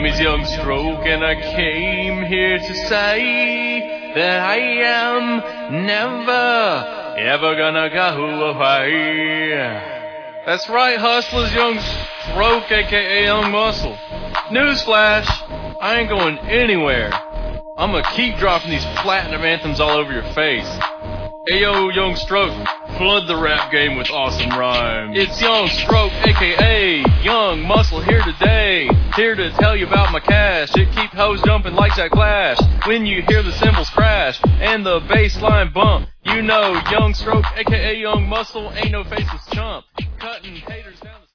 name is Young Stroke, and I came here to say that I am never, ever gonna go away. That's right, hustlers, Young Stroke, aka Young Muscle. Newsflash, I ain't going anywhere. I'm gonna keep dropping these platinum anthems all over your face. Ayo, Young Stroke, flood the rap game with awesome rhymes. It's Young Stroke, aka Young Muscle, here today. Here to tell you about my cash. It keep hoes jumping like that Clash. When you hear the cymbals crash and the bass line bump, you know Young Stroke, aka Young Muscle, ain't no faceless chump. Cutting haters down.